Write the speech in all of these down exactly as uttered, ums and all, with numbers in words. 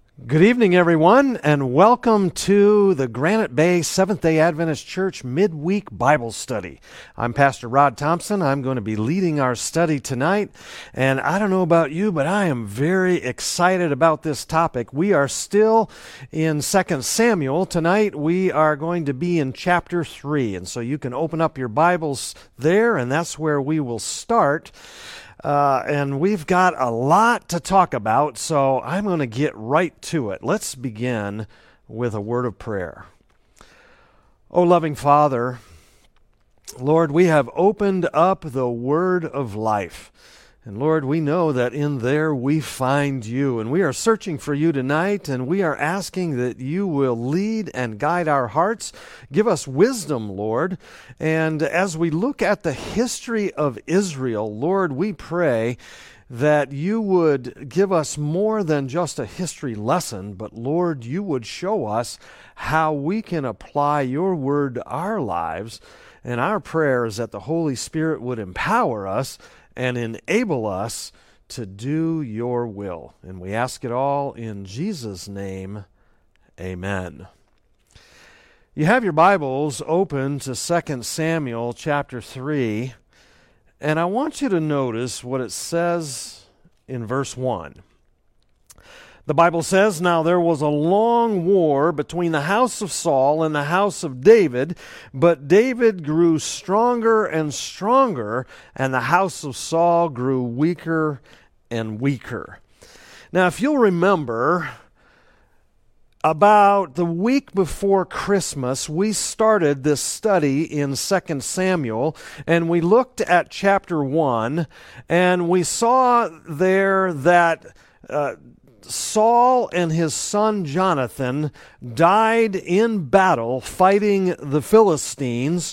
Good evening, everyone, and welcome to the Granite Bay Seventh-day Adventist Church Midweek Bible Study. I'm Pastor Rod Thompson. I'm going to be leading our study tonight, and I don't know about you, but I am very excited about this topic. We are still in Second Samuel. Tonight, we are going to be in chapter three, and so you can open up your Bibles there, and that's where we will start. Uh, and we've got a lot to talk about, so I'm going to get right to it. Let's begin with a word of prayer. Oh, loving Father, Lord, we have opened up the word of life. And Lord, we know that in there we find you, and we are searching for you tonight, and we are asking that you will lead and guide our hearts. Give us wisdom, Lord. And as we look at the history of Israel, Lord, we pray that you would give us more than just a history lesson, but Lord, you would show us how we can apply your word to our lives. And our prayer is that the Holy Spirit would empower us and enable us to do your will. And we ask it all in Jesus' name, amen. You have your Bibles open to Second Samuel chapter three, and I want you to notice what it says in verse one. The Bible says, "Now there was a long war between the house of Saul and the house of David, but David grew stronger and stronger, and the house of Saul grew weaker and weaker." Now, if you'll remember, about the week before Christmas, we started this study in Second Samuel, and we looked at chapter one, and we saw there that uh, Saul and his son Jonathan died in battle fighting the Philistines,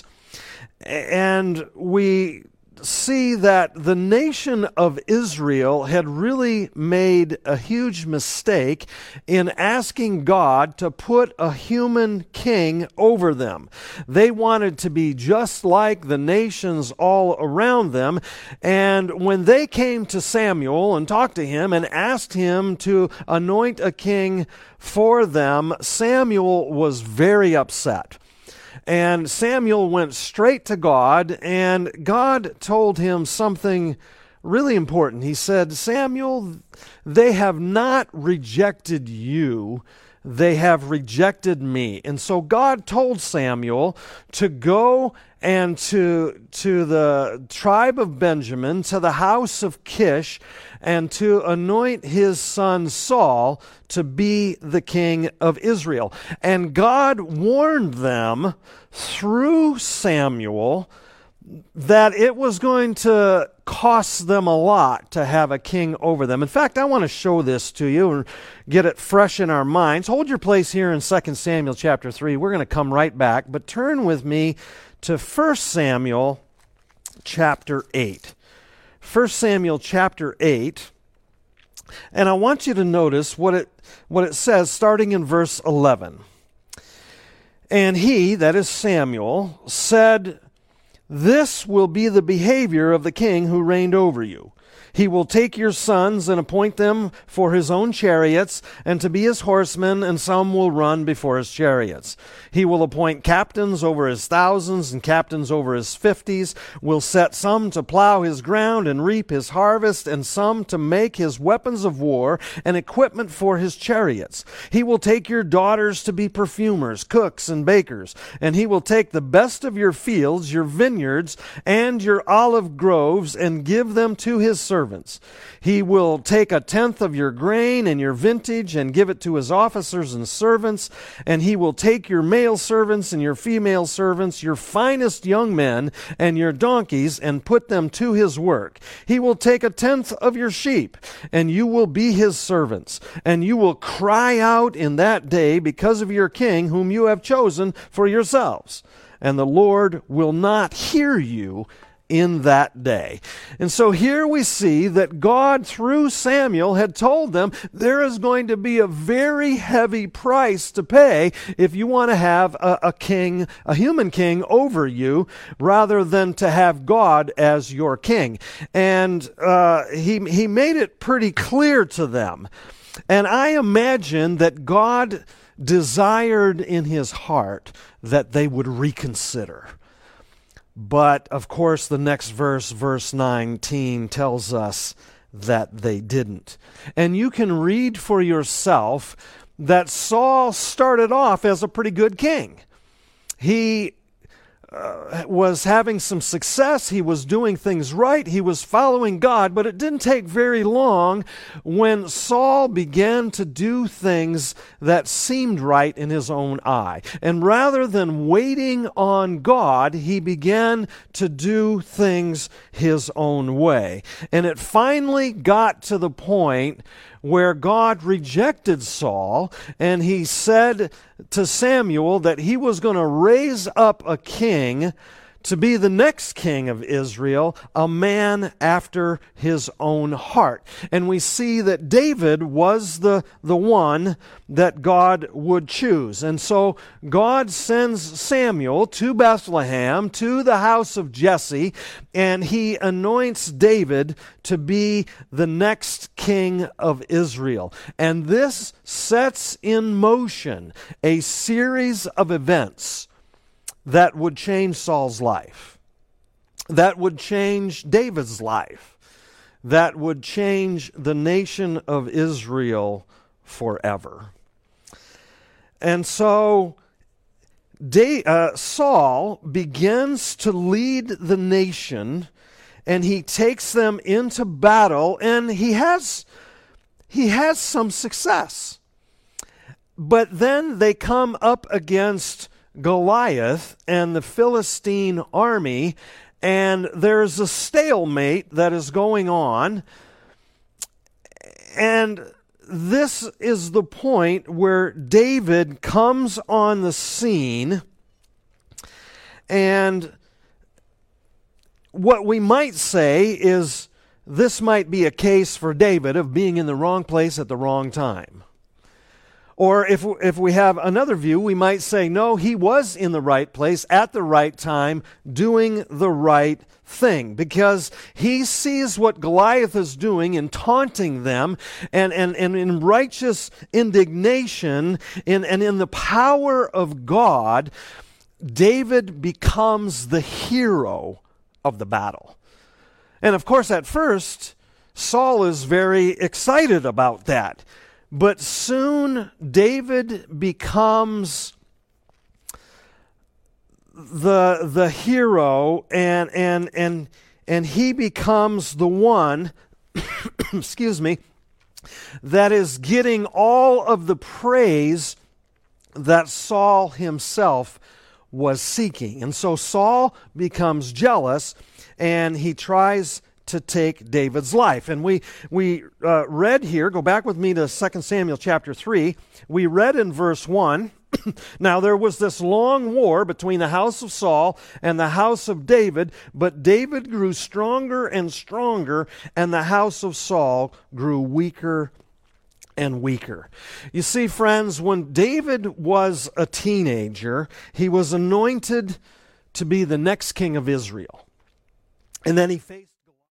and we see that the nation of Israel had really made a huge mistake in asking God to put a human king over them. They wanted to be just like the nations all around them, and when they came to Samuel and talked to him and asked him to anoint a king for them, Samuel was very upset. And Samuel went straight to God, and God told him something really important. He said, "Samuel, they have not rejected you, they have rejected me." And so God told Samuel to go and to, to the tribe of Benjamin, to the house of Kish, and to anoint his son Saul to be the king of Israel. And God warned them through Samuel that it was going to cost them a lot to have a king over them. In fact, I want to show this to you and get it fresh in our minds. Hold your place here in Second Samuel chapter three. We're going to come right back, but turn with me to First Samuel chapter eight. First Samuel chapter eight, and I want you to notice what it what it says starting in verse eleven. "And he," that is Samuel, "said, 'This will be the behavior of the king who reigned over you. He will take your sons and appoint them for his own chariots and to be his horsemen, and some will run before his chariots. He will appoint captains over his thousands and captains over his fifties, will set some to plow his ground and reap his harvest, and some to make his weapons of war and equipment for his chariots. He will take your daughters to be perfumers, cooks, and bakers, and he will take the best of your fields, your vineyards, and your olive groves, and give them to his servants. He will take a tenth of your grain and your vintage and give it to his officers and servants, and he will take your male servants and your female servants, your finest young men and your donkeys, and put them to his work. He will take a tenth of your sheep, and you will be his servants, and you will cry out in that day because of your king whom you have chosen for yourselves, and the Lord will not hear you in that day." And so here we see that God, through Samuel, had told them there is going to be a very heavy price to pay if you want to have a, a king, a human king over you, rather than to have God as your king. And uh, he, he made it pretty clear to them. And I imagine that God desired in his heart that they would reconsider. But, of course, the next verse, verse nineteen, tells us that they didn't. And you can read for yourself that Saul started off as a pretty good king. He uh, was having some success. He was doing things right. He was following God. But it didn't take very long when Saul began to do things that seemed right in his own eye. And rather than waiting on God, he began to do things his own way. And it finally got to the point where God rejected Saul, and he said to Samuel that he was going to raise up a king to be the next king of Israel, a man after his own heart. And we see that David was the, the one that God would choose. And so God sends Samuel to Bethlehem, to the house of Jesse, and he anoints David to be the next king of Israel. And this sets in motion a series of events that would change Saul's life, that would change David's life, that would change the nation of Israel forever. And so Da- uh, Saul begins to lead the nation, and he takes them into battle, and he has, he has some success. But then they come up against Goliath and the Philistine army, and there's a stalemate that is going on. And this is the point where David comes on the scene, and what we might say is this might be a case for David of being in the wrong place at the wrong time. Or if if we have another view, we might say, no, he was in the right place at the right time, doing the right thing, because he sees what Goliath is doing and taunting them, and, and, and in righteous indignation in, and in the power of God, David becomes the hero of the battle. And of course, at first, Saul is very excited about that. But soon David becomes the the hero, and and and and he becomes the one, excuse me, that is getting all of the praise that Saul himself was seeking. And so Saul becomes jealous, and he tries to take David's life. And we we uh, read here, go back with me to Second Samuel chapter three. We read in verse one, now there was this long war between the house of Saul and the house of David, but David grew stronger and stronger, and the house of Saul grew weaker and weaker. You see, friends, when David was a teenager, he was anointed to be the next king of Israel. And then he faced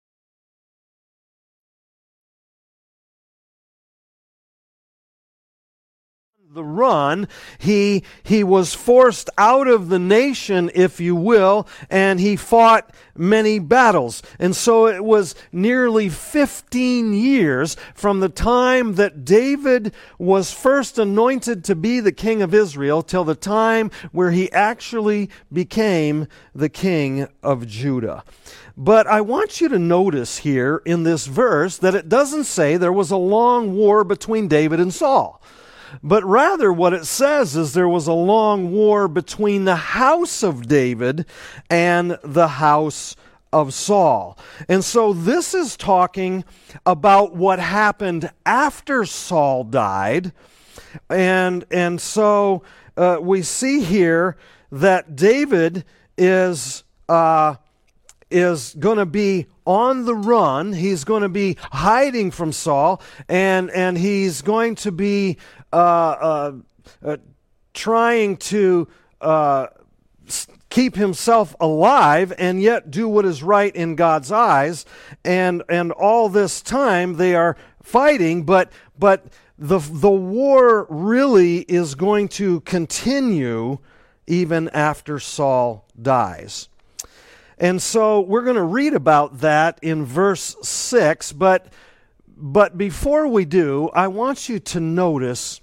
the run. He he was forced out of the nation, if you will, and he fought many battles. And so it was nearly fifteen years from the time that David was first anointed to be the king of Israel till the time where he actually became the king of Judah. But I want you to notice here in this verse that it doesn't say there was a long war between David and Saul. But rather what it says is there was a long war between the house of David and the house of Saul. And so this is talking about what happened after Saul died. And, and so uh, we see here that David is... Uh, is going to be on the run. He's going to be hiding from Saul, and and he's going to be uh, uh, uh, trying to uh, keep himself alive and yet do what is right in God's eyes. And and all this time they are fighting, but but the the war really is going to continue even after Saul dies. And so we're going to read about that in verse six, but but before we do, I want you to notice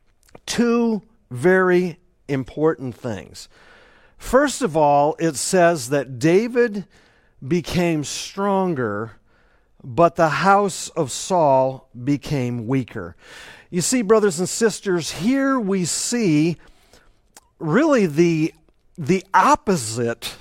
two very important things. First of all, it says that David became stronger, but the house of Saul became weaker. You see, brothers and sisters, here we see really the, the opposite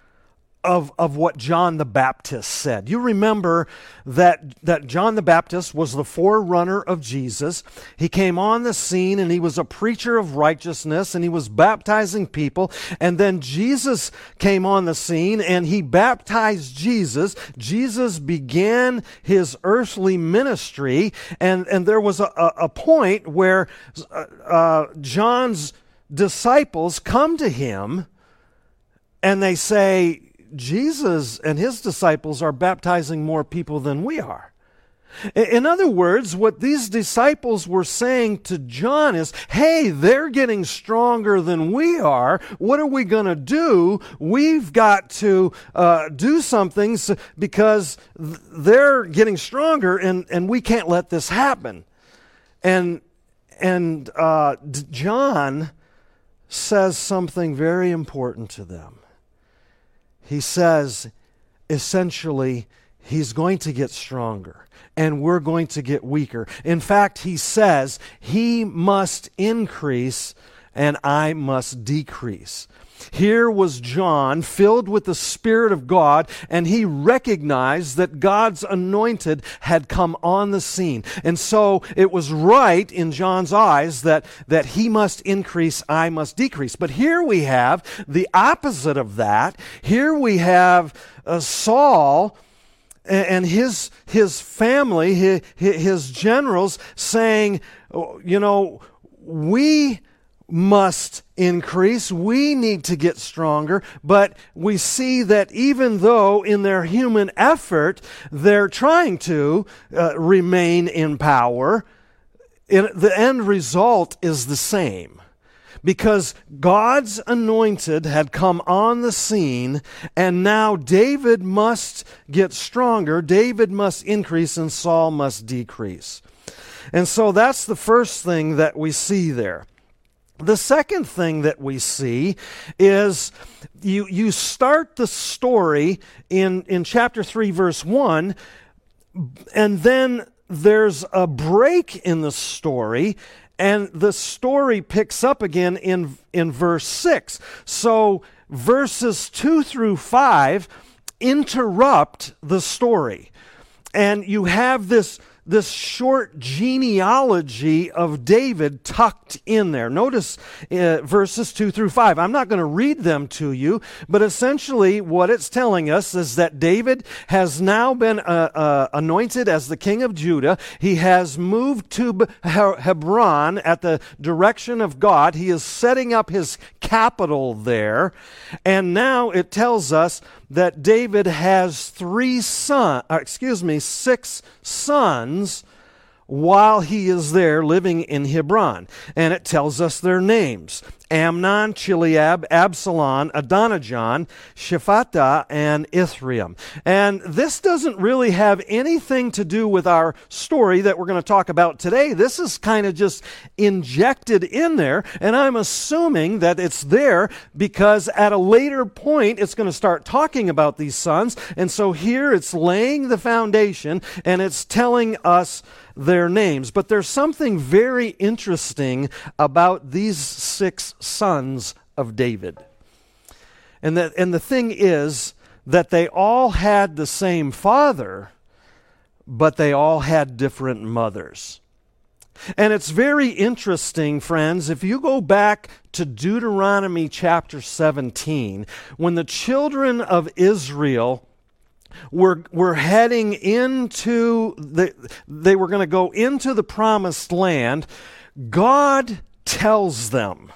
Of, of what John the Baptist said. You remember that, that John the Baptist was the forerunner of Jesus. He came on the scene and he was a preacher of righteousness and he was baptizing people. And then Jesus came on the scene and he baptized Jesus. Jesus began his earthly ministry, and, and there was a, a, a point where uh, uh, John's disciples come to him and they say, Jesus and his disciples are baptizing more people than we are. In other words, what these disciples were saying to John is, hey, they're getting stronger than we are. What are we going to do? We've got to uh, do something because they're getting stronger, and, and we can't let this happen. And, and uh, John says something very important to them. He says, essentially, he's going to get stronger, and we're going to get weaker. In fact, he says, he must increase, and I must decrease. Here was John, filled with the Spirit of God, and he recognized that God's anointed had come on the scene. And so it was right in John's eyes that, that he must increase, I must decrease. But here we have the opposite of that. Here we have uh, Saul and his, his family, his, his generals saying, you know, we must increase. We need to get stronger. But we see that even though in their human effort they're trying to uh, remain in power, it, the end result is the same. Because God's anointed had come on the scene, and now David must get stronger, David must increase, and Saul must decrease. And so that's the first thing that we see there. The second thing that we see is you, you start the story in, in chapter three, verse one, and then there's a break in the story, and the story picks up again in, in verse six. So verses two through five interrupt the story. And you have this This short genealogy of David tucked in there. Notice uh, verses two through five. I'm not going to read them to you, but essentially what it's telling us is that David has now been uh, uh, anointed as the king of Judah. He has moved to Hebron at the direction of God. He is setting up his capital there. And now it tells us that David has three sons, excuse me, six sons while he is there living in Hebron. And it tells us their names: Amnon, Chileab, Absalom, Adonijah, Shephatah, and Ithream. And this doesn't really have anything to do with our story that we're going to talk about today. This is kind of just injected in there, and I'm assuming that it's there because at a later point it's going to start talking about these sons. And so here it's laying the foundation, and it's telling us their names. But there's something very interesting about these six sons of David. And the, and the thing is that they all had the same father, but they all had different mothers. And it's very interesting, friends, if you go back to Deuteronomy chapter seventeen, when the children of Israel We're, we're heading into, the, they were going to go into the promised land. God tells them,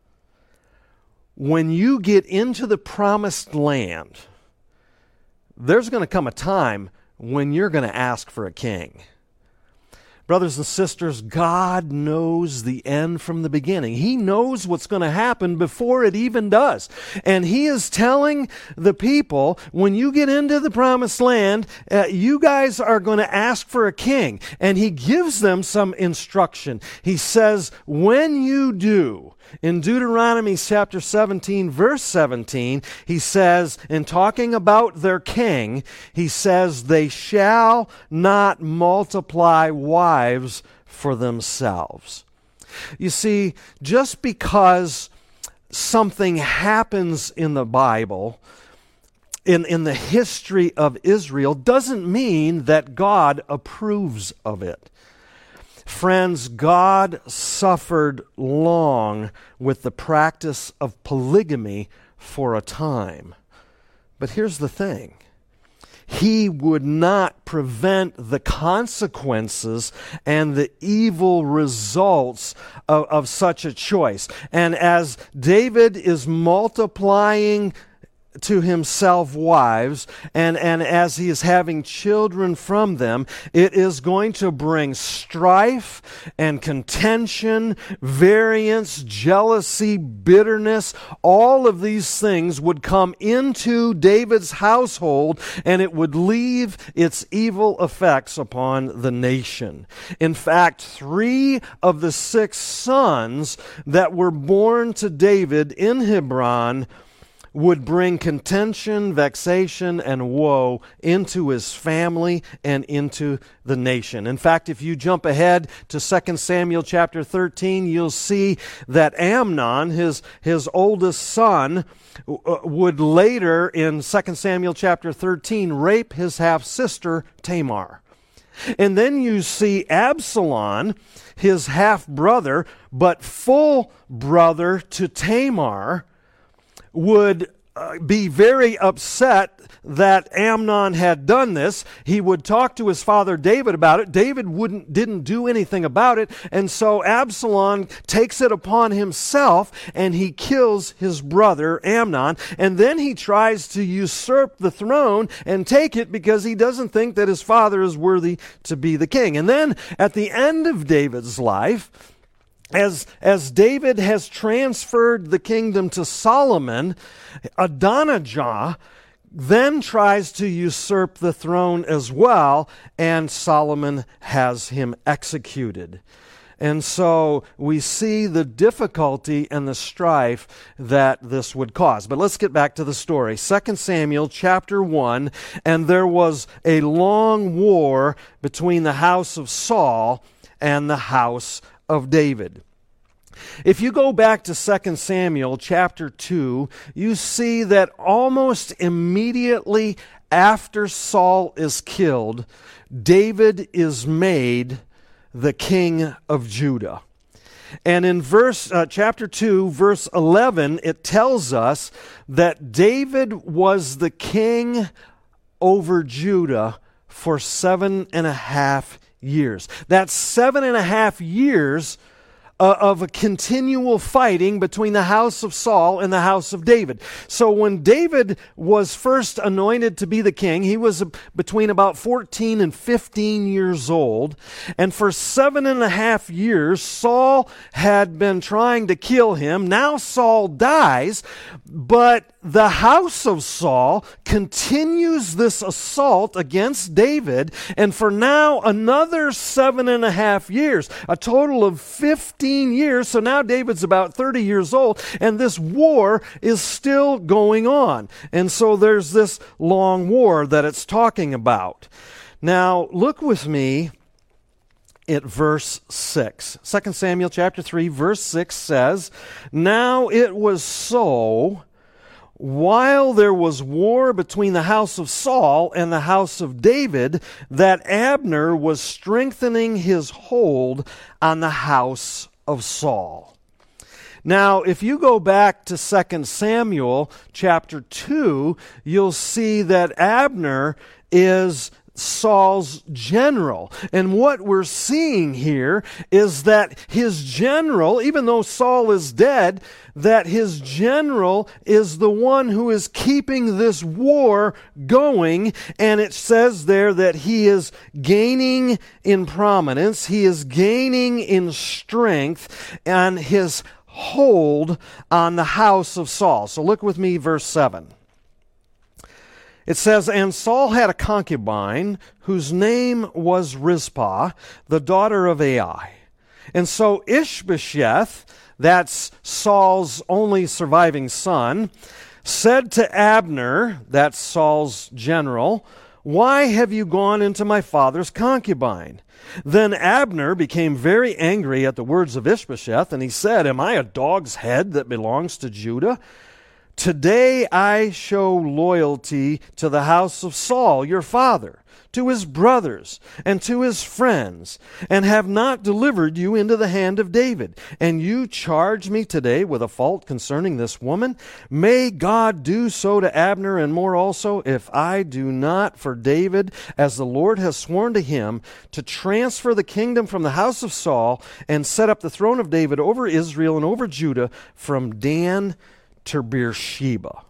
when you get into the promised land, there's going to come a time when you're going to ask for a king. Brothers and sisters, God knows the end from the beginning. He knows what's going to happen before it even does. And He is telling the people, when you get into the promised land, uh, you guys are going to ask for a king. And He gives them some instruction. He says, when you do, in Deuteronomy chapter seventeen, verse seventeen, He says, in talking about their king, He says, they shall not multiply wives for themselves. You see, just because something happens in the Bible, in, in the history of Israel, doesn't mean that God approves of it. Friends, God suffered long with the practice of polygamy for a time. But here's the thing. He would not prevent the consequences and the evil results of, of such a choice. And as David is multiplying to himself wives, and, and as he is having children from them, it is going to bring strife and contention, variance, jealousy, bitterness. All of these things would come into David's household, and it would leave its evil effects upon the nation. In fact, three of the six sons that were born to David in Hebron would bring contention, vexation, and woe into his family and into the nation. In fact, if you jump ahead to Second Samuel chapter thirteen, you'll see that Amnon, his, his oldest son, would later in Second Samuel chapter thirteen rape his half-sister Tamar. And then you see Absalom, his half-brother, but full brother to Tamar, would uh, be very upset that Amnon had done this. He would talk to his father David about it. David wouldn't didn't do anything about it, and so Absalom takes it upon himself and he kills his brother Amnon, and then he tries to usurp the throne and take it because he doesn't think that his father is worthy to be the king. And then at the end of David's life, As, as David has transferred the kingdom to Solomon, Adonijah then tries to usurp the throne as well, and Solomon has him executed. And so we see the difficulty and the strife that this would cause. But let's get back to the story. Second Samuel chapter one, and there was a long war between the house of Saul and the house of David. If you go back to Second Samuel chapter two, you see that almost immediately after Saul is killed, David is made the king of Judah. And in verse uh, chapter two, verse eleven, it tells us that David was the king over Judah for seven and a half years. That's seven and a half years Uh, of a continual fighting between the house of Saul and the house of David. So when David was first anointed to be the king, he was between about fourteen and fifteen years old. And for seven and a half years, Saul had been trying to kill him. Now Saul dies, but the house of Saul continues this assault against David, and for now another seven and a half years, a total of fifteen years. So now David's about thirty years old, and this war is still going on. And so there's this long war that it's talking about. Now look with me at verse six. Second Samuel chapter three, verse six says, "Now it was so, while there was war between the house of Saul and the house of David, that Abner was strengthening his hold on the house of Saul." Now, if you go back to Second Samuel chapter two, you'll see that Abner is Saul's general. And what we're seeing here is that his general, even though Saul is dead, that his general is the one who is keeping this war going. And it says there that he is gaining in prominence, he is gaining in strength, and his hold on the house of Saul. So look with me, verse seven. It says, and Saul had a concubine whose name was Rizpah, the daughter of Ai. And so Ishbosheth, that's Saul's only surviving son, said to Abner, that's Saul's general, why have you gone into my father's concubine? Then Abner became very angry at the words of Ishbosheth, and he said, am I a dog's head that belongs to Judah? Today I show loyalty to the house of Saul, your father, to his brothers, and to his friends, and have not delivered you into the hand of David. And you charge me today with a fault concerning this woman? May God do so to Abner and more also, if I do not for David, as the Lord has sworn to him, to transfer the kingdom from the house of Saul and set up the throne of David over Israel and over Judah from Dan to Beersheba.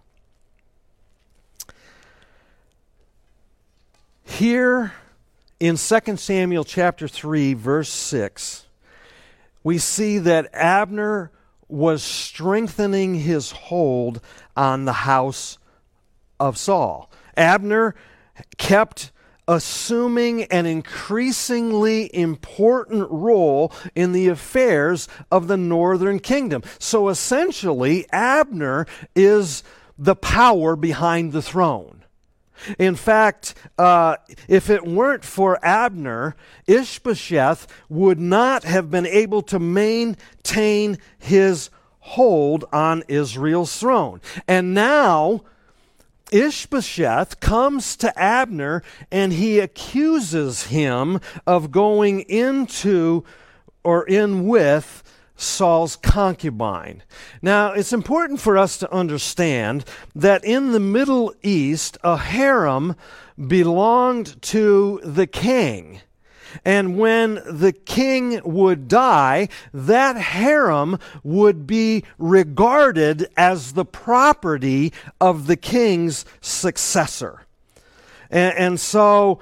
Here in Second Samuel chapter three, verse six, we see that Abner was strengthening his hold on the house of Saul. Abner kept assuming an increasingly important role in the affairs of the northern kingdom. So essentially, Abner is the power behind the throne. In fact, uh, if it weren't for Abner, Ishbosheth would not have been able to maintain his hold on Israel's throne. And now, Ishbosheth comes to Abner and he accuses him of going into or in with Saul's concubine. Now, it's important for us to understand that in the Middle East, a harem belonged to the king. And when the king would die, that harem would be regarded as the property of the king's successor. And, and so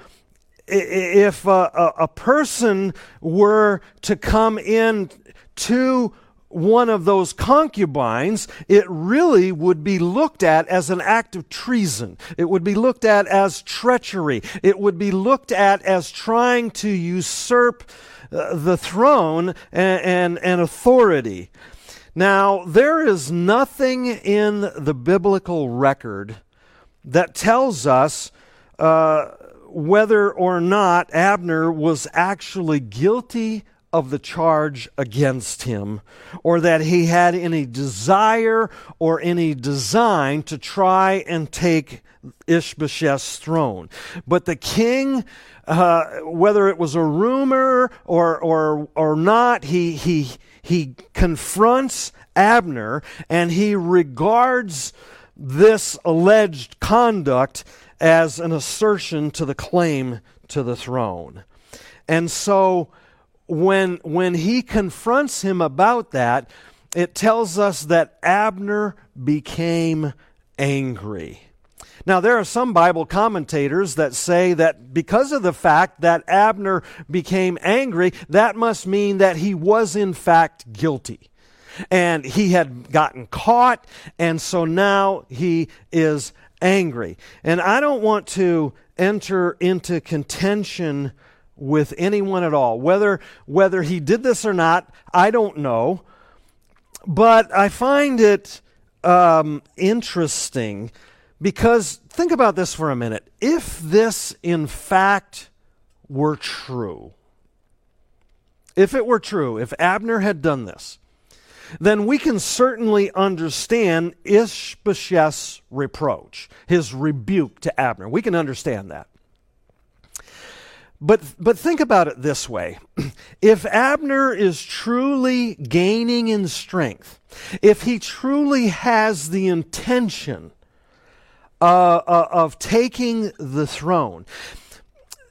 if a, a, a person were to come in to one of those concubines, it really would be looked at as an act of treason. It would be looked at as treachery. It would be looked at as trying to usurp uh, the throne and, and, and authority. Now, there is nothing in the biblical record that tells us uh, whether or not Abner was actually guilty of the charge against him, or that he had any desire or any design to try and take Ishbosheth's throne. But the king, uh, whether it was a rumor or or or not, he he he confronts Abner and he regards this alleged conduct as an assertion to the claim to the throne. And so When, when he confronts him about that, it tells us that Abner became angry. Now, there are some Bible commentators that say that because of the fact that Abner became angry, that must mean that he was in fact guilty. And he had gotten caught, and so now he is angry. And I don't want to enter into contention with anyone at all. Whether whether he did this or not, I don't know. But I find it um, interesting because think about this for a minute. If this in fact were true, if it were true, if Abner had done this, then we can certainly understand Ishbosheth's reproach, his rebuke to Abner. We can understand that. But but think about it this way. If Abner is truly gaining in strength, if he truly has the intention uh, uh, of taking the throne,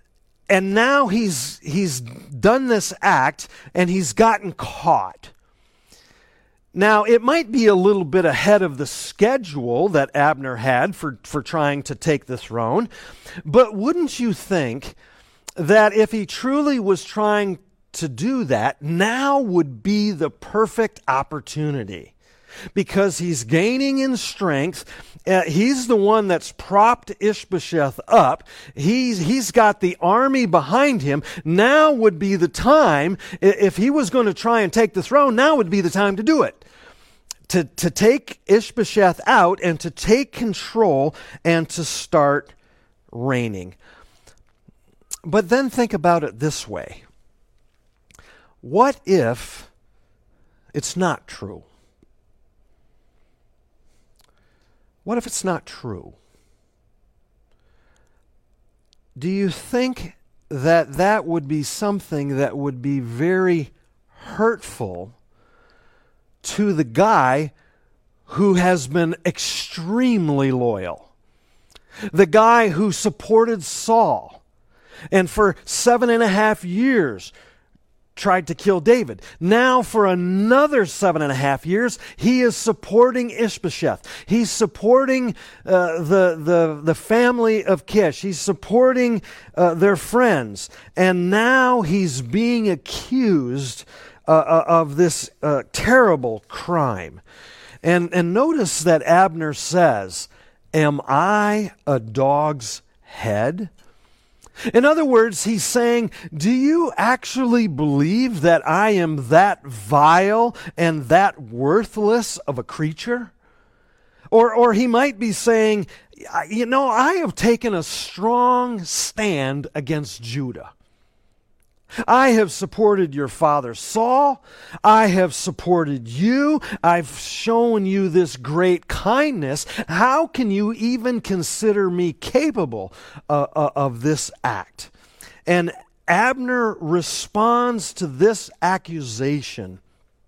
and now he's he's done this act, and he's gotten caught. Now, it might be a little bit ahead of the schedule that Abner had for, for trying to take the throne, but wouldn't you think that if he truly was trying to do that, now would be the perfect opportunity? Because he's gaining in strength. Uh, he's the one that's propped Ishbosheth up. He's, he's got the army behind him. Now would be the time, if he was going to try and take the throne, now would be the time to do it. To, to take Ishbosheth out and to take control and to start reigning. But then think about it this way. What if it's not true? What if it's not true? Do you think that that would be something that would be very hurtful to the guy who has been extremely loyal? The guy who supported Saul and for seven and a half years tried to kill David. Now for another seven and a half years, he is supporting Ishbosheth. He's supporting uh, the, the, the family of Kish. He's supporting uh, their friends. And now he's being accused uh, of this uh, terrible crime. And, and notice that Abner says, "Am I a dog's head?" In other words, he's saying, do you actually believe that I am that vile and that worthless of a creature? Or, or he might be saying, you know, I have taken a strong stand against Judah. I have supported your father Saul. I have supported you. I've shown you this great kindness. How can you even consider me capable uh, uh, of this act? And Abner responds to this accusation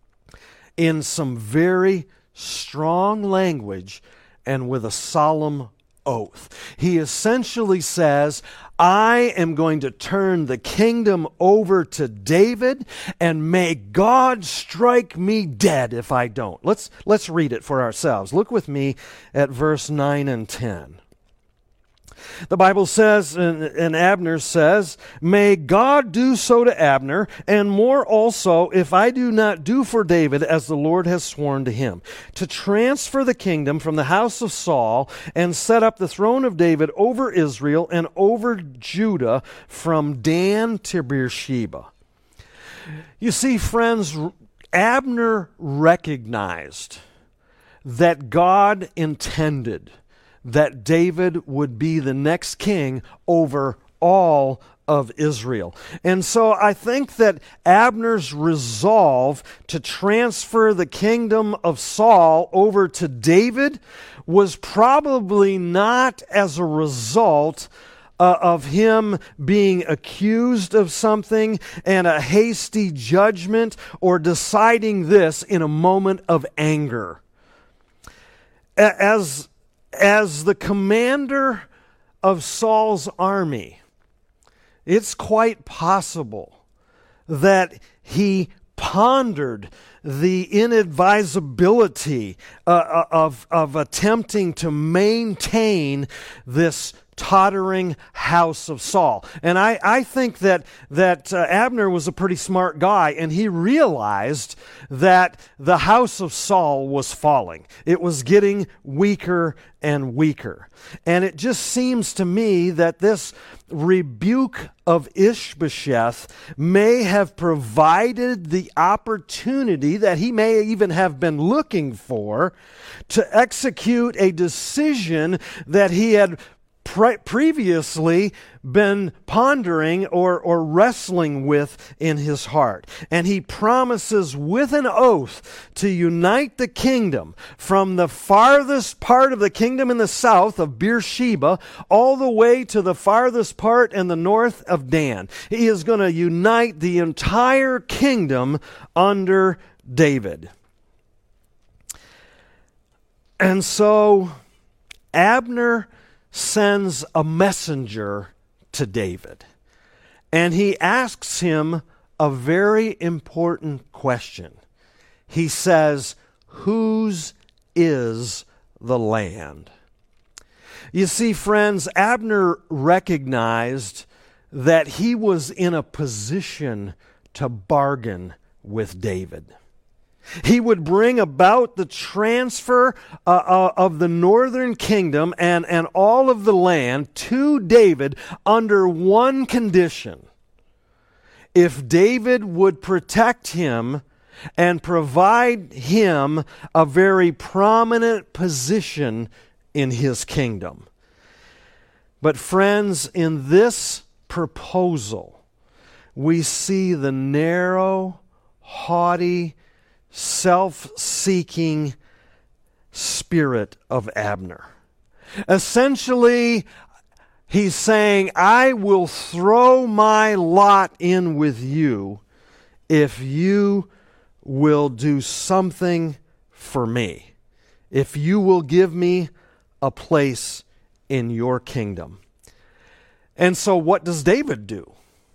in some very strong language and with a solemn oath. He essentially says, I am going to turn the kingdom over to David, and may God strike me dead if I don't. Let's, let's read it for ourselves. Look with me at verse nine and ten. The Bible says, and, and Abner says, may God do so to Abner, and more also, if I do not do for David as the Lord has sworn to him, to transfer the kingdom from the house of Saul and set up the throne of David over Israel and over Judah from Dan to Beersheba. You see, friends, Abner recognized that God intended that David would be the next king over all of Israel. And so I think that Abner's resolve to transfer the kingdom of Saul over to David was probably not as a result uh, of him being accused of something and a hasty judgment or deciding this in a moment of anger. As As the commander of Saul's army, it's quite possible that he pondered the inadvisability uh, of, of attempting to maintain this tottering house of Saul. And I, I think that, that uh, Abner was a pretty smart guy, and he realized that the house of Saul was falling. It was getting weaker and weaker. And it just seems to me that this rebuke of Ishbosheth may have provided the opportunity that he may even have been looking for to execute a decision that he had Pre- previously been pondering or, or wrestling with in his heart. And he promises with an oath to unite the kingdom from the farthest part of the kingdom in the south of Beersheba all the way to the farthest part in the north of Dan. He is going to unite the entire kingdom under David. And so Abner sends a messenger to David. and he asks him a very important question. He says, "Whose is the land?" You see, friends, Abner recognized that he was in a position to bargain with David. He would bring about the transfer uh, uh, of the northern kingdom and, and all of the land to David under one condition. If David would protect him and provide him a very prominent position in his kingdom. But friends, in this proposal, we see the narrow, haughty, self-seeking spirit of Abner. Essentially, he's saying, I will throw my lot in with you if you will do something for me, if you will give me a place in your kingdom. And so what does David do?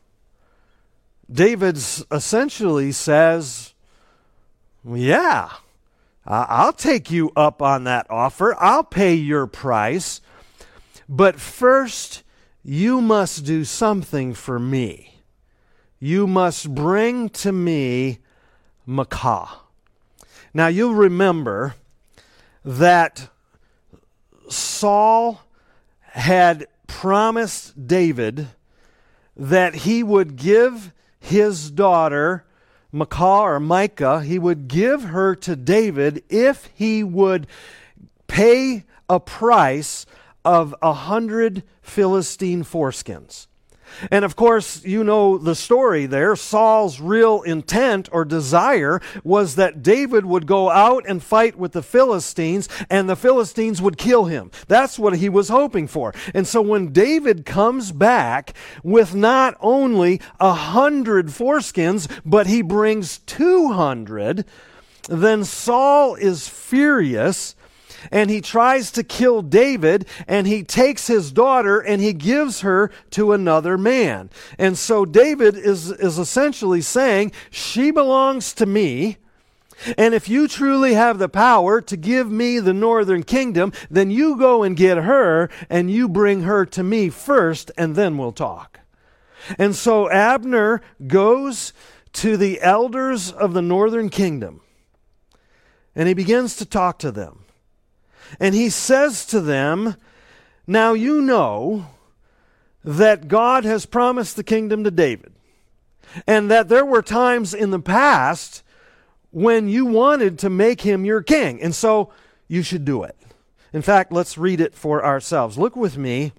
David essentially says, yeah, I'll take you up on that offer. I'll pay your price. But first, you must do something for me. You must bring to me Maacah. Now, you'll remember that Saul had promised David that he would give his daughter Maacah or Micah, he would give her to David if he would pay a price of a hundred Philistine foreskins. And of course, you know the story there. Saul's real intent or desire was that David would go out and fight with the Philistines and the Philistines would kill him. That's what he was hoping for. And so when David comes back with not only a hundred foreskins, but he brings two hundred, then Saul is furious. And he tries to kill David, and he takes his daughter and he gives her to another man. And so David is, is essentially saying, she belongs to me, and if you truly have the power to give me the northern kingdom, then you go and get her, and you bring her to me first, and then we'll talk. And so Abner goes to the elders of the northern kingdom, and he begins to talk to them. And he says to them, now you know that God has promised the kingdom to David, and that there were times in the past when you wanted to make him your king, and so you should do it. In fact, let's read it for ourselves. Look with me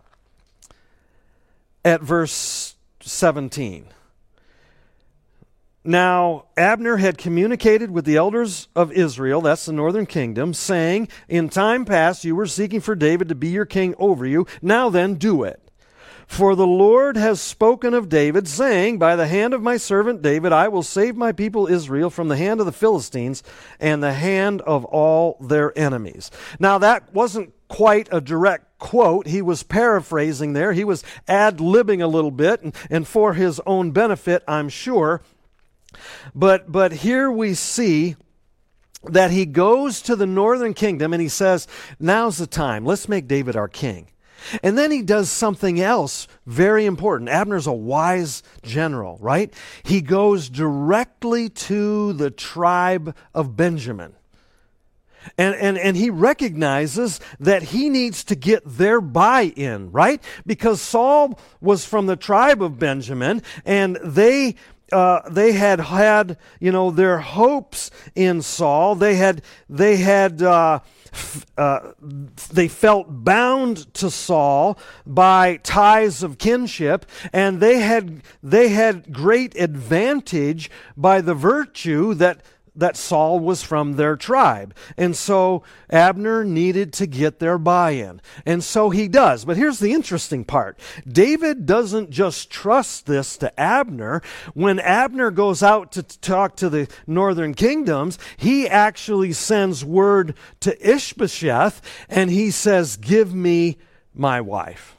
at verse seventeen. Now, Abner had communicated with the elders of Israel, that's the northern kingdom, saying, in time past you were seeking for David to be your king over you. Now then, do it. For the Lord has spoken of David, saying, by the hand of my servant David, I will save my people Israel from the hand of the Philistines and the hand of all their enemies. Now, that wasn't quite a direct quote. He was paraphrasing there. He was ad-libbing a little bit, and, and for his own benefit, I'm sure. But but here we see that he goes to the northern kingdom and he says, now's the time. Let's make David our king. And then he does something else very important. Abner's a wise general, right? He goes directly to the tribe of Benjamin. And, and, and he recognizes that he needs to get their buy-in, right? Because Saul was from the tribe of Benjamin, and they... Uh, they had had, you know, their hopes in Saul. They had, they had, uh, f- uh, they felt bound to Saul by ties of kinship, and they had, they had great advantage by the virtue that that Saul was from their tribe. And so Abner needed to get their buy-in. And so he does. But here's the interesting part. David doesn't just trust this to Abner. When Abner goes out to talk to the northern kingdoms, he actually sends word to Ishbosheth, and he says, give me my wife.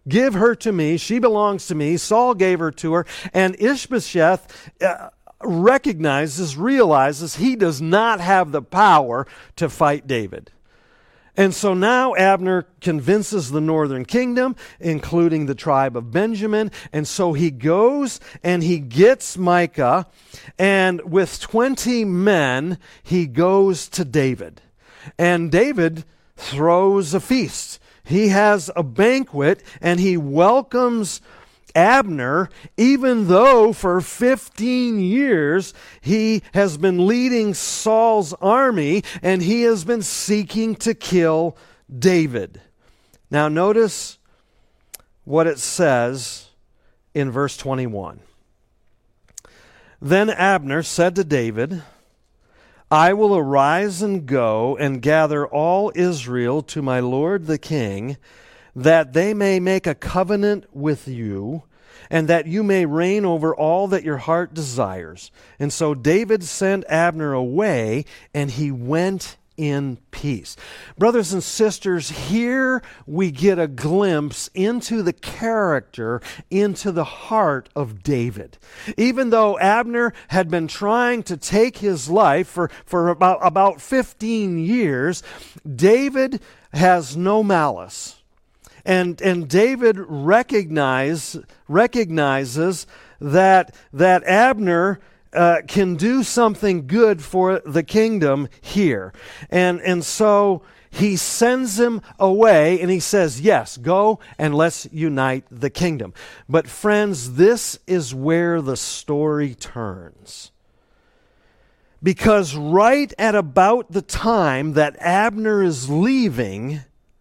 Give her to me. She belongs to me. Saul gave her to her. And Ishbosheth uh, recognizes, realizes he does not have the power to fight David. And so now Abner convinces the northern kingdom, including the tribe of Benjamin. And so he goes and he gets Micah, and with twenty men, he goes to David. And David throws a feast. He has a banquet, and he welcomes Abner, even though for fifteen years he has been leading Saul's army and he has been seeking to kill David. Now notice what it says in verse twenty-one. Then Abner said to David, I will arise and go and gather all Israel to my lord the king, that they may make a covenant with you, and that you may reign over all that your heart desires. And so David sent Abner away, and he went in peace. Brothers and sisters, here we get a glimpse into the character, into the heart of David. Even though Abner had been trying to take his life for, for about, about fifteen years, David has no malice. And and David recognize, recognizes that that Abner uh, can do something good for the kingdom here. And, and so he sends him away and he says, yes, go and let's unite the kingdom. But friends, this is where the story turns. Because right at about the time that Abner is leaving,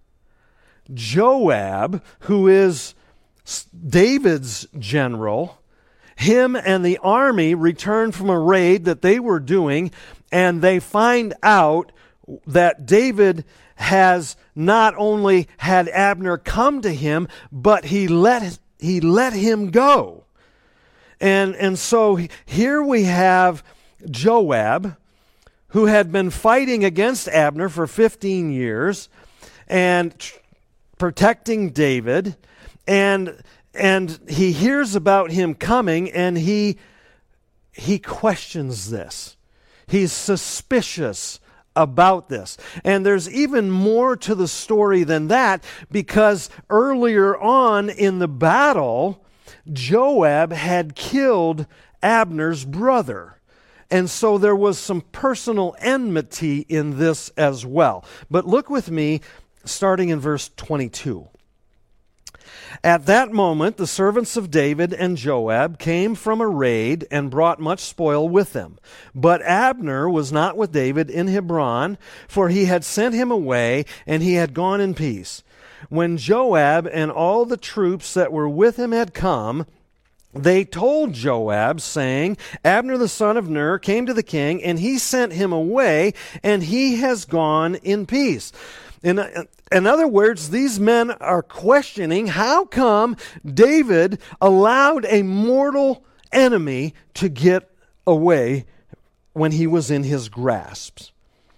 Joab, who is David's general, him and the army return from a raid that they were doing, and they find out that David has not only had Abner come to him, but he let he let him go. And, and so here we have Joab, who had been fighting against Abner for fifteen years, and protecting David, and and he hears about him coming, and he he questions this. He's suspicious about this. And there's even more to the story than that, because earlier on in the battle, Joab had killed Abner's brother. And so there was some personal enmity in this as well. But look with me, starting in verse twenty-two. At that moment, the servants of David and Joab came from a raid and brought much spoil with them. But Abner was not with David in Hebron, for he had sent him away, and he had gone in peace. When Joab and all the troops that were with him had come, they told Joab, saying, Abner the son of Ner came to the king, and he sent him away, and he has gone in peace. In, in other words, these men are questioning how come David allowed a mortal enemy to get away when he was in his grasp.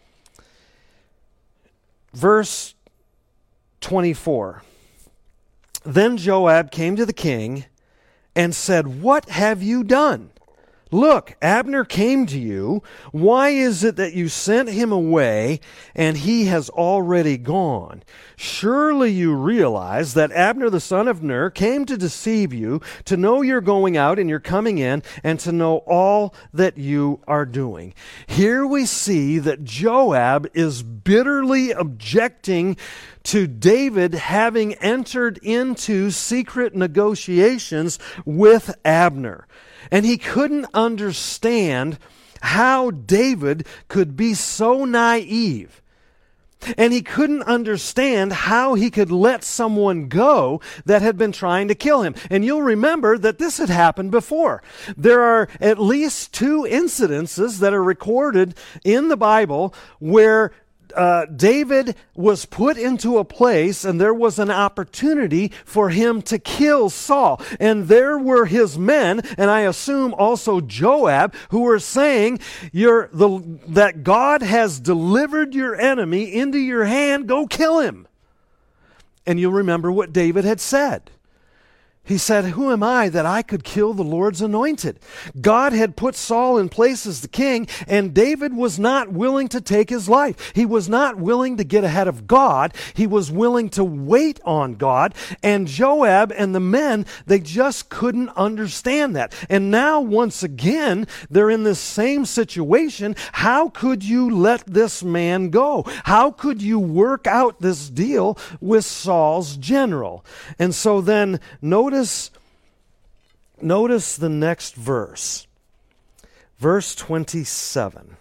Verse twenty-four. Then Joab came to the king and said, What have you done? Look, Abner came to you. Why is it that you sent him away and he has already gone? Surely you realize that Abner the son of Ner came to deceive you, to know you're going out and you're coming in, and to know all that you are doing. Here we see that Joab is bitterly objecting to David having entered into secret negotiations with Abner. And he couldn't understand how David could be so naive. And he couldn't understand how he could let someone go that had been trying to kill him. And you'll remember that this had happened before. There are at least two incidences that are recorded in the Bible where Uh, David was put into a place and there was an opportunity for him to kill Saul. And there were his men, and I assume also Joab, who were saying, You're the, that God has delivered your enemy into your hand, go kill him. And you'll remember what David had said. He said, who am I that I could kill the Lord's anointed? God had put Saul in place as the king, and David was not willing to take his life. He was not willing to get ahead of God. He was willing to wait on God. And Joab and the men, they just couldn't understand that. And now, once again, they're in this same situation. How could you let this man go? How could you work out this deal with Saul's general? And so then, notice Notice, notice the next verse, verse twenty-seven.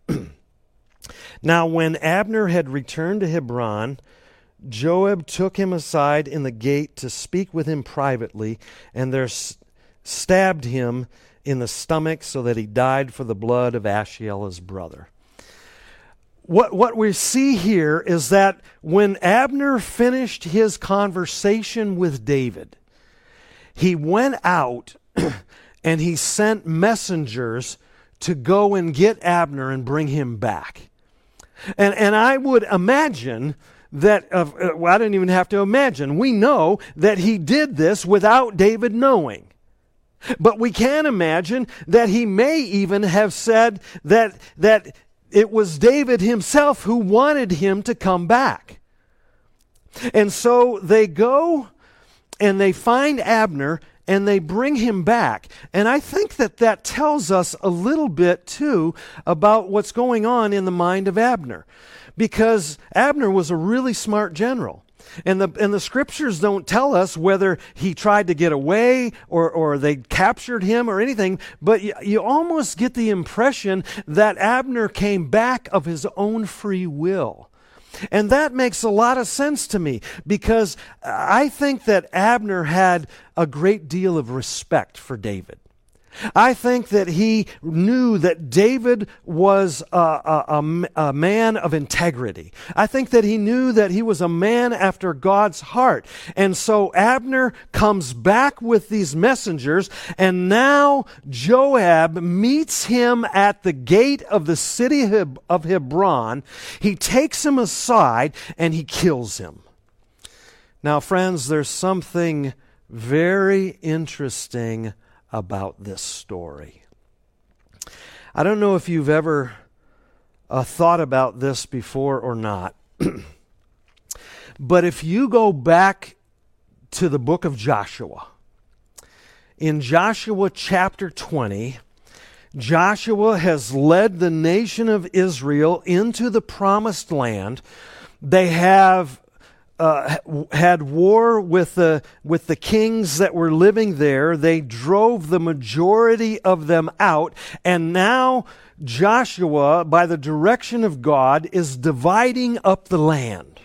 Now when Abner had returned to Hebron, Joab took him aside in the gate to speak with him privately, and there s- stabbed him in the stomach so that he died for the blood of Ashiel his brother. What, what we see here is that when Abner finished his conversation with David, he went out and he sent messengers to go and get Abner and bring him back. And, and I would imagine that, uh, well, I didn't even have to imagine. We know that he did this without David knowing. But we can imagine that he may even have said that, that it was David himself who wanted him to come back. And so they go and they find Abner, and they bring him back. And I think that that tells us a little bit, too, about what's going on in the mind of Abner. Because Abner was a really smart general. And the and the scriptures don't tell us whether he tried to get away or, or they captured him or anything, but you, you almost get the impression that Abner came back of his own free will. And that makes a lot of sense to me, because I think that Abner had a great deal of respect for David. I think that he knew that David was a, a, a, a man of integrity. I think that he knew that he was a man after God's heart. And so Abner comes back with these messengers, and now Joab meets him at the gate of the city of Hebron. He takes him aside and he kills him. Now, friends, there's something very interesting about this story. I don't know if you've ever uh, thought about this before or not, but if you go back to the book of Joshua, in Joshua chapter twenty, Joshua has led the nation of Israel into the promised land. They have Uh, had war with the with the kings that were living there. They drove the majority of them out, and now Joshua, by the direction of God, is dividing up the land.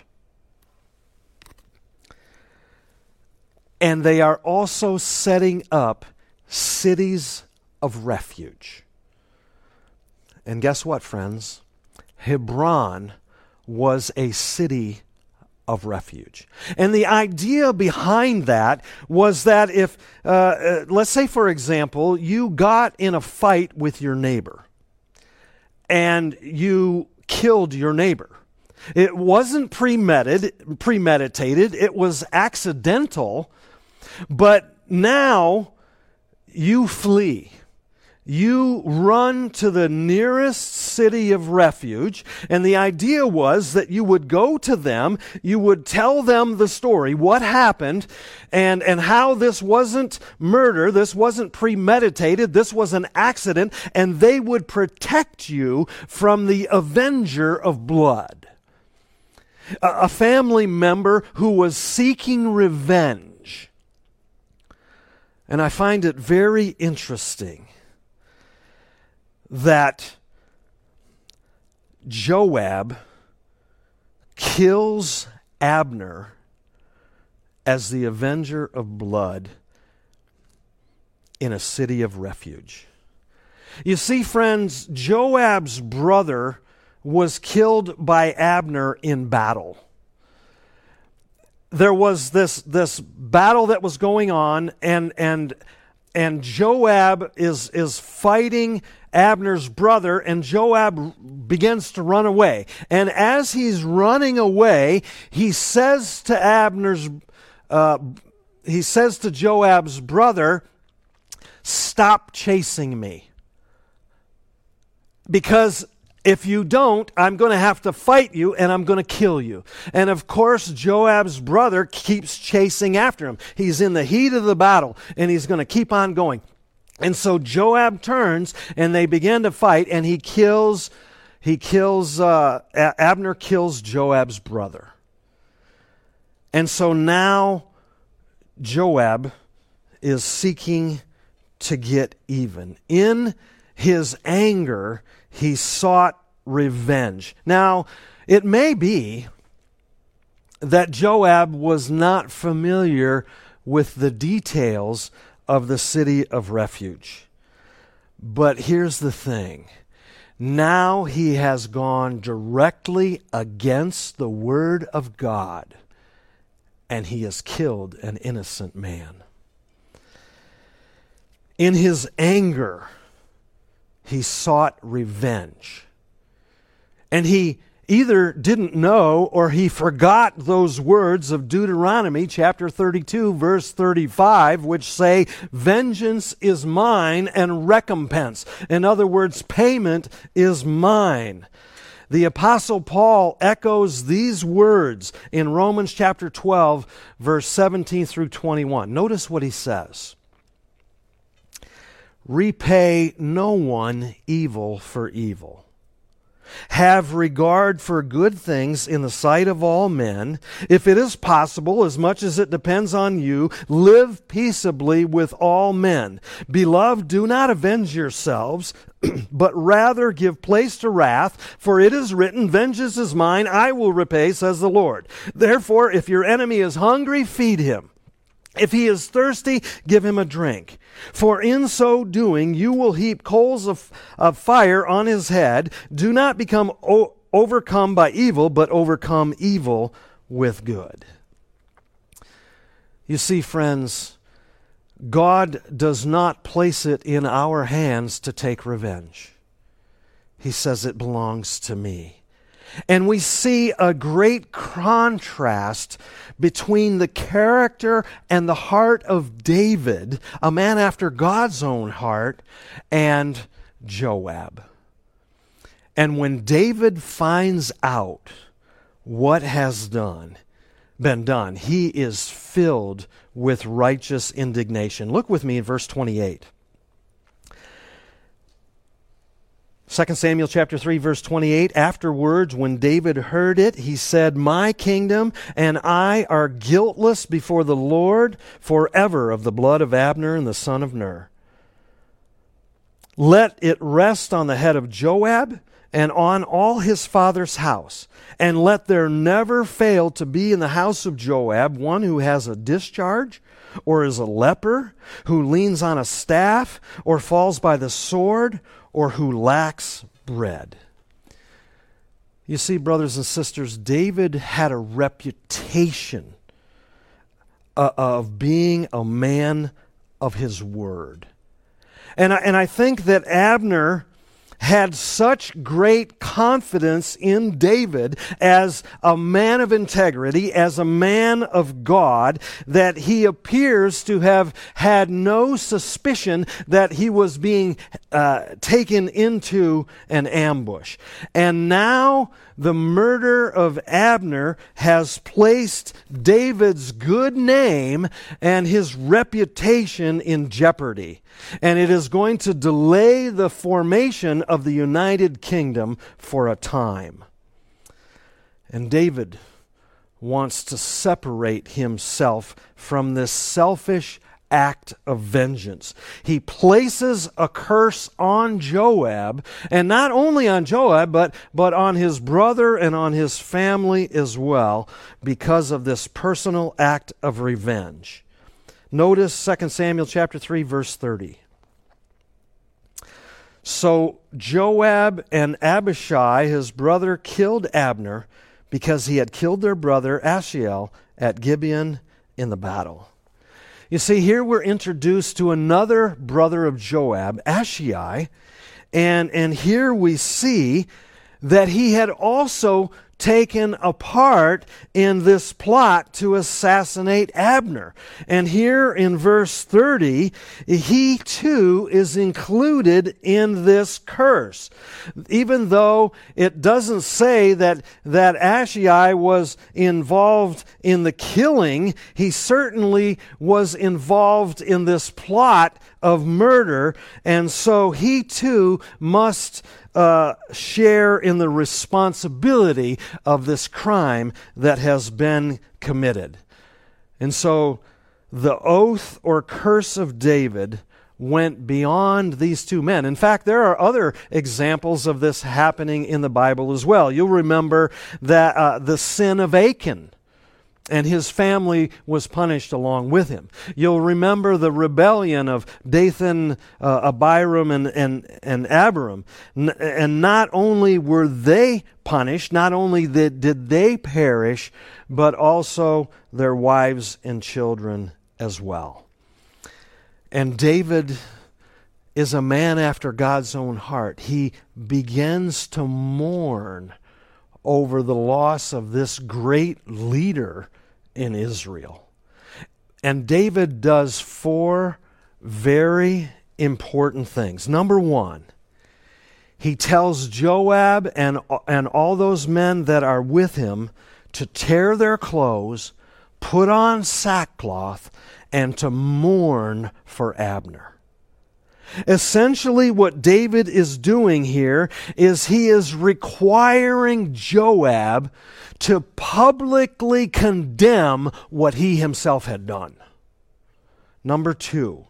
And they are also setting up cities of refuge. And guess what, friends? Hebron was a city of refuge. And the idea behind that was that if, uh, uh, let's say, for example, you got in a fight with your neighbor and you killed your neighbor. It wasn't premeditated, premeditated, it was accidental, but now you flee. You run to the nearest city of refuge, and the idea was that you would go to them, you would tell them the story, what happened, and, and how this wasn't murder, this wasn't premeditated, this was an accident, and they would protect you from the avenger of blood. A, a family member who was seeking revenge. And I find it very interesting that Joab kills Abner as the avenger of blood in a city of refuge. You see, friends, Joab's brother was killed by Abner in battle. There was this, this battle that was going on, and and and Joab is is fighting Abner's brother, and Joab begins to run away. And as he's running away, he says to Abner's uh, he says to Joab's brother, stop chasing me. Because if you don't, I'm going to have to fight you and I'm going to kill you. And of course, Joab's brother keeps chasing after him. He's in the heat of the battle and he's going to keep on going. And so Joab turns and they begin to fight, and he kills, he kills, uh, Abner kills Joab's brother. And so now Joab is seeking to get even. In his anger, he sought revenge. Now, it may be that Joab was not familiar with the details of the city of refuge. But here's the thing. Now he has gone directly against the word of God, and he has killed an innocent man. In his anger, he sought revenge. And he either didn't know or he forgot those words of Deuteronomy chapter thirty-two, verse thirty-five, which say, vengeance is mine and recompense. In other words, payment is mine. The Apostle Paul echoes these words in Romans chapter twelve, verse seventeen through twenty-one. Notice what he says. Repay no one evil for evil. Have regard for good things in the sight of all men. If it is possible, as much as it depends on you, live peaceably with all men. Beloved, do not avenge yourselves, but rather give place to wrath, for it is written, vengeance is mine, I will repay, says the Lord. Therefore, if your enemy is hungry, feed him. If he is thirsty, give him a drink. For in so doing, you will heap coals of, of fire on his head. Do not become o- overcome by evil, but overcome evil with good. You see, friends, God does not place it in our hands to take revenge. He says it belongs to me. And we see a great contrast between the character and the heart of David, a man after God's own heart, and Joab. And when David finds out what has done, been done, he is filled with righteous indignation. Look with me in verse twenty-eight. Second Samuel chapter three, verse twenty-eight, afterwards, when David heard it, he said, my kingdom and I are guiltless before the Lord forever of the blood of Abner and the son of Ner. Let it rest on the head of Joab and on all his father's house, and let there never fail to be in the house of Joab one who has a discharge, or is a leper, who leans on a staff, or falls by the sword, or who lacks bread. You see, brothers and sisters, David had a reputation uh, of being a man of his word. And I, and I think that Abner had such great confidence in David as a man of integrity, as a man of God, that he appears to have had no suspicion that he was being uh, taken into an ambush. And now the murder of Abner has placed David's good name and his reputation in jeopardy. And it is going to delay the formation of the United Kingdom for a time. And David wants to separate himself from this selfish act of vengeance. He places a curse on Joab, and not only on Joab, but, but on his brother and on his family as well, because of this personal act of revenge. Notice Second Samuel chapter three, verse thirty. So Joab and Abishai, his brother, killed Abner because he had killed their brother Asahel at Gibeon in the battle. You see, here we're introduced to another brother of Joab, Asahel, and, and here we see that he had also taken a part in this plot to assassinate Abner. And here in verse thirty, he too is included in this curse. Even though it doesn't say that, that Ashai was involved in the killing, he certainly was involved in this plot of murder, and so he too must uh, share in the responsibility of this crime that has been committed. And so the oath or curse of David went beyond these two men. In fact, there are other examples of this happening in the Bible as well. You'll remember that uh, the sin of Achan, and his family was punished along with him. You'll remember the rebellion of Dathan, uh, Abiram, and, and, and Abiram. N- and not only were they punished, not only did, did they perish, but also their wives and children as well. And David is a man after God's own heart. He begins to mourn over the loss of this great leader in Israel. And David does four very important things. Number one, he tells Joab and, and all those men that are with him to tear their clothes, put on sackcloth, and to mourn for Abner. Essentially, what David is doing here is he is requiring Joab to publicly condemn what he himself had done. Number two,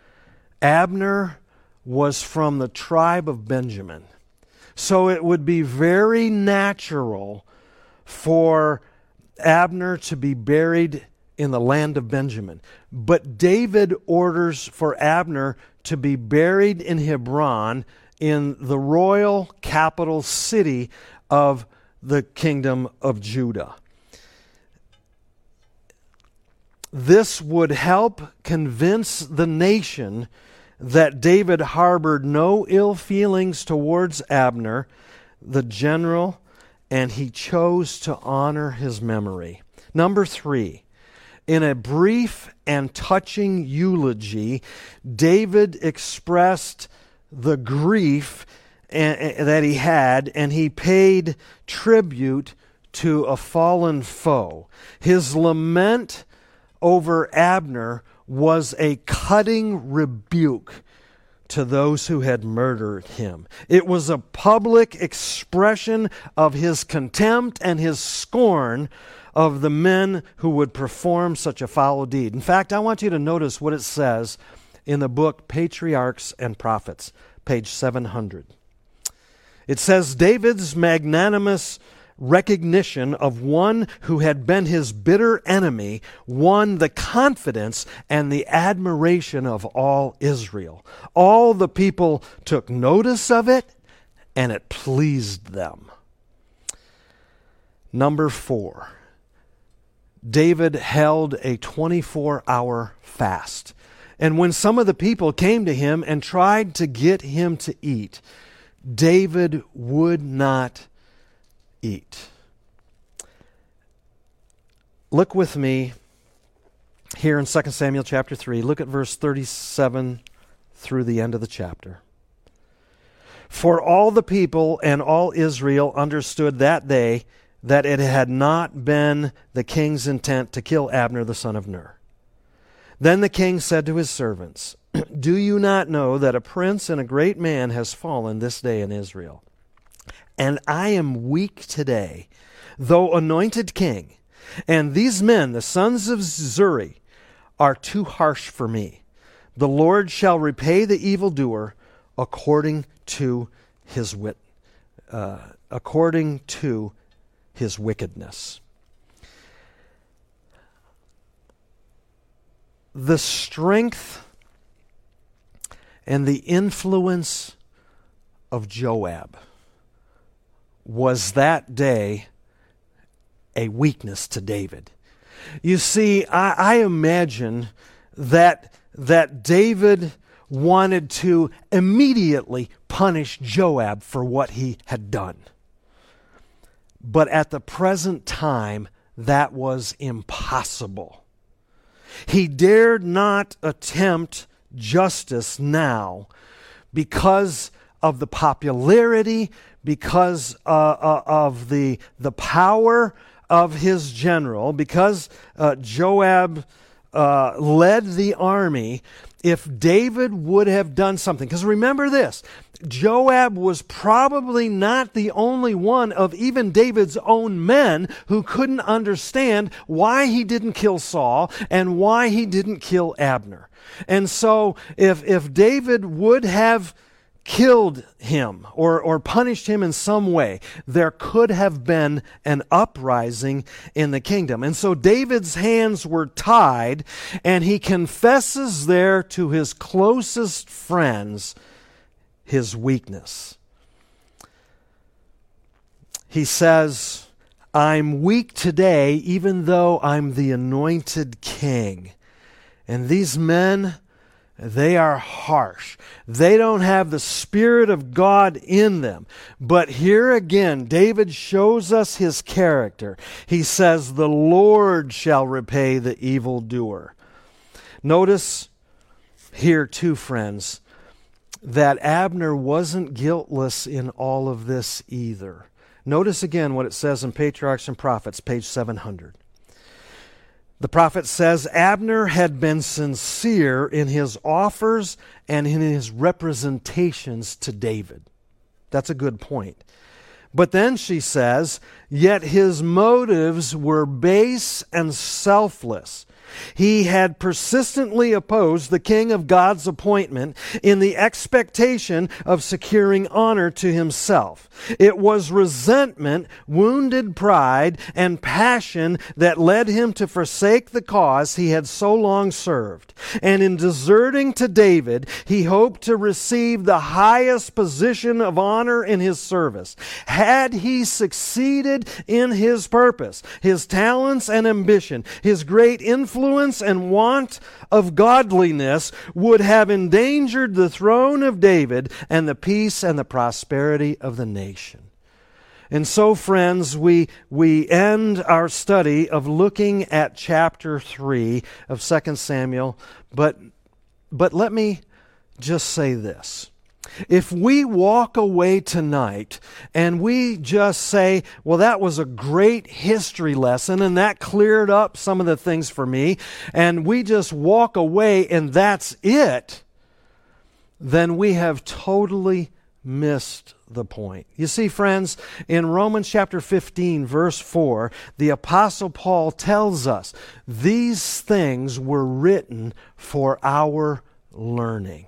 Abner was from the tribe of Benjamin. So it would be very natural for Abner to be buried in the land of Benjamin. But David orders for Abner to be buried in Hebron, in the royal capital city of the kingdom of Judah. This would help convince the nation that David harbored no ill feelings towards Abner, the general, and he chose to honor his memory. Number three, in a brief and touching eulogy, David expressed the grief that he had, and he paid tribute to a fallen foe. His lament over Abner was a cutting rebuke to those who had murdered him. It was a public expression of his contempt and his scorn of the men who would perform such a foul deed. In fact, I want you to notice what it says in the book Patriarchs and Prophets, page seven hundred. It says, David's magnanimous recognition of one who had been his bitter enemy won the confidence and the admiration of all Israel. All the people took notice of it, and it pleased them. Number four, David held a twenty-four hour fast. And when some of the people came to him and tried to get him to eat, David would not eat. Look with me here in Second Samuel chapter three. Look at verse thirty-seven through the end of the chapter. For all the people and all Israel understood that day that it had not been the king's intent to kill Abner the son of Ner. Then the king said to his servants, Do you not know that a prince and a great man has fallen this day in Israel? And I am weak today, though anointed king. And these men, the sons of Zuri, are too harsh for me. The Lord shall repay the evildoer according to his wit, uh, according to his wickedness. The strength and the influence of Joab was that day a weakness to David. You see, I, I imagine that, that David wanted to immediately punish Joab for what he had done. But at the present time, that was impossible. He dared not attempt justice now because of the popularity, because uh, uh, of the, the power of his general, because uh, Joab uh, led the army. If David would have done something, because remember this, Joab was probably not the only one of even David's own men who couldn't understand why he didn't kill Saul and why he didn't kill Abner. And so if if David would have killed him or, or punished him in some way, there could have been an uprising in the kingdom. And so David's hands were tied, and he confesses there to his closest friends his weakness. He says, I'm weak today, even though I'm the anointed king. And these men, they are harsh. They don't have the Spirit of God in them. But here again, David shows us his character. He says, the Lord shall repay the evildoer. Notice here too, friends, that Abner wasn't guiltless in all of this either. Notice again what it says in Patriarchs and Prophets, page seven hundred. The prophet says, Abner had been sincere in his offers and in his representations to David. That's a good point. But then she says, yet his motives were base and selfless. He had persistently opposed the king of God's appointment in the expectation of securing honor to himself. It was resentment, wounded pride, and passion that led him to forsake the cause he had so long served. And in deserting to David, he hoped to receive the highest position of honor in his service. Had he succeeded in his purpose, his talents and ambition, his great influence, Influence and want of godliness would have endangered the throne of David and the peace and the prosperity of the nation. And so, friends, we we end our study of looking at chapter three of Second Samuel, but but let me just say this. If we walk away tonight and we just say, well, that was a great history lesson and that cleared up some of the things for me, and we just walk away and that's it, then we have totally missed the point. You see, friends, in Romans chapter fifteen, verse four, the Apostle Paul tells us these things were written for our learning.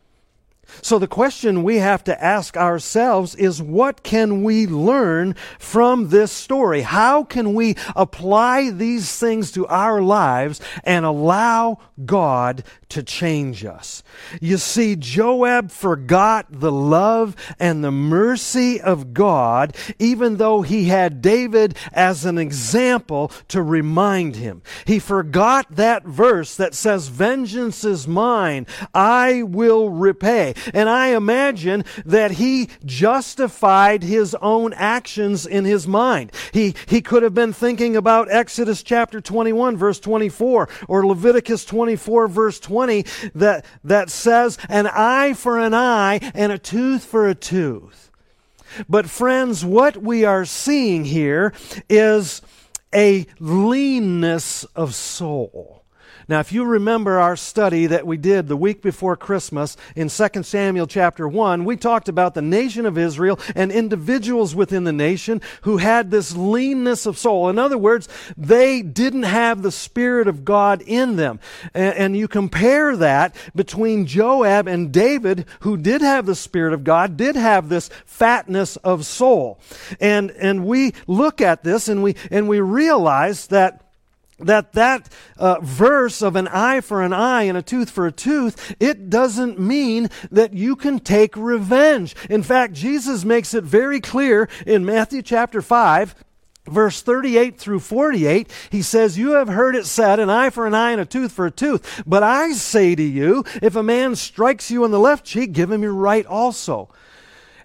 So the question we have to ask ourselves is, what can we learn from this story? How can we apply these things to our lives and allow God to change us? You see, Joab forgot the love and the mercy of God, even though he had David as an example to remind him. He forgot that verse that says, vengeance is mine, I will repay. And I imagine that he justified his own actions in his mind. He, he could have been thinking about Exodus chapter twenty-one, verse twenty-four, or Leviticus twenty-four, verse twenty, that, that says, an eye for an eye and a tooth for a tooth. But friends, what we are seeing here is a leanness of soul. Now, if you remember our study that we did the week before Christmas in Second Samuel chapter one, we talked about the nation of Israel and individuals within the nation who had this leanness of soul. In other words, they didn't have the Spirit of God in them. And, and you compare that between Joab and David, who did have the Spirit of God, did have this fatness of soul. And, and we look at this and we, and we realize that that that uh, verse of an eye for an eye and a tooth for a tooth, it doesn't mean that you can take revenge. In fact, Jesus makes it very clear in Matthew chapter five, verse thirty-eight through forty-eight, he says, you have heard it said, an eye for an eye and a tooth for a tooth. But I say to you, if a man strikes you on the left cheek, give him your right also.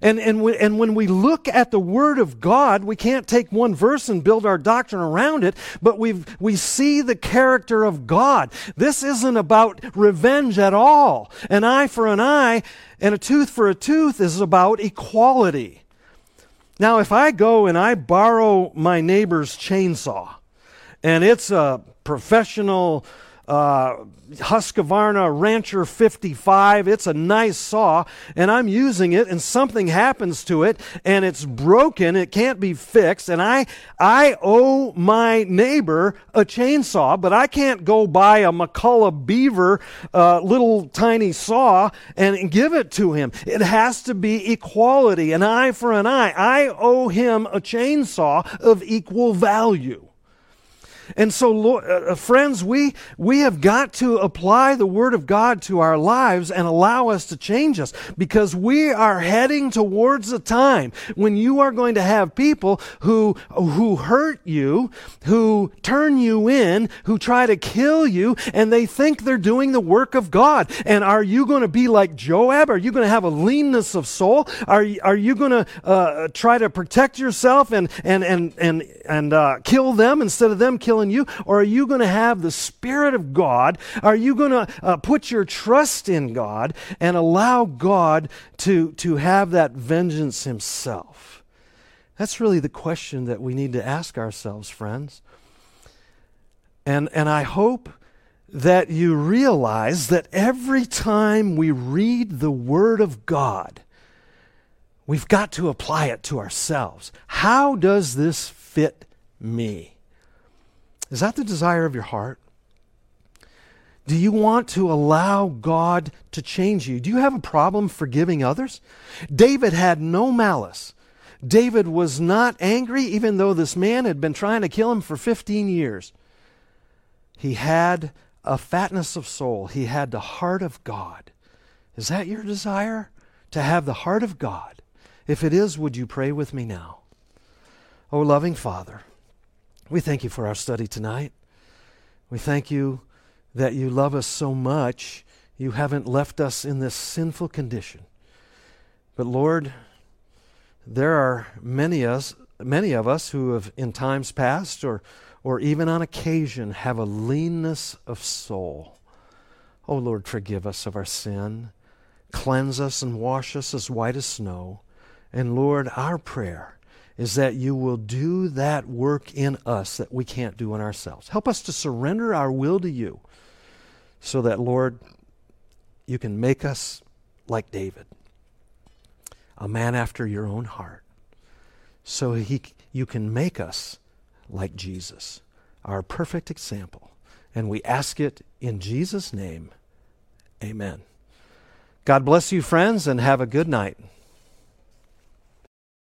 And, and, we, and when we look at the Word of God, we can't take one verse and build our doctrine around it, but we we see the character of God. This isn't about revenge at all. An eye for an eye and a tooth for a tooth is about equality. Now, if I go and I borrow my neighbor's chainsaw, and it's a professional uh, Husqvarna Rancher fifty-five, it's a nice saw, and I'm using it, and something happens to it, and it's broken, it can't be fixed, and I I owe my neighbor a chainsaw, but I can't go buy a McCullough Beaver uh, little tiny saw and give it to him. It has to be equality, an eye for an eye. I owe him a chainsaw of equal value. And so, uh, friends, we we have got to apply the Word of God to our lives and allow us to change us, because we are heading towards a time when you are going to have people who who hurt you, who turn you in, who try to kill you, and they think they're doing the work of God. And are you going to be like Joab? Are you going to have a leanness of soul? Are you, are you going to uh, try to protect yourself and and and and and uh, kill them instead of them killing you? Or are you going to have the Spirit of God? Are you going to uh, put your trust in God and allow God to, to have that vengeance Himself? That's really the question that we need to ask ourselves, friends. And, and I hope that you realize that every time we read the Word of God, we've got to apply it to ourselves. How does this fit me? Is that the desire of your heart? Do you want to allow God to change you? Do you have a problem forgiving others? David had no malice. David was not angry, even though this man had been trying to kill him for fifteen years. He had a fatness of soul. He had the heart of God. Is that your desire? To have the heart of God? If it is, would you pray with me now? Oh, loving Father, we thank you for our study tonight. We thank you that you love us so much, you haven't left us in this sinful condition. But Lord, there are many us, many of us who have in times past or, or even on occasion have a leanness of soul. Oh Lord, forgive us of our sin. Cleanse us and wash us as white as snow. And Lord, our prayer is that you will do that work in us that we can't do in ourselves. Help us to surrender our will to you so that, Lord, you can make us like David, a man after your own heart, so he, you can make us like Jesus, our perfect example. And we ask it in Jesus' name. Amen. God bless you, friends, and have a good night.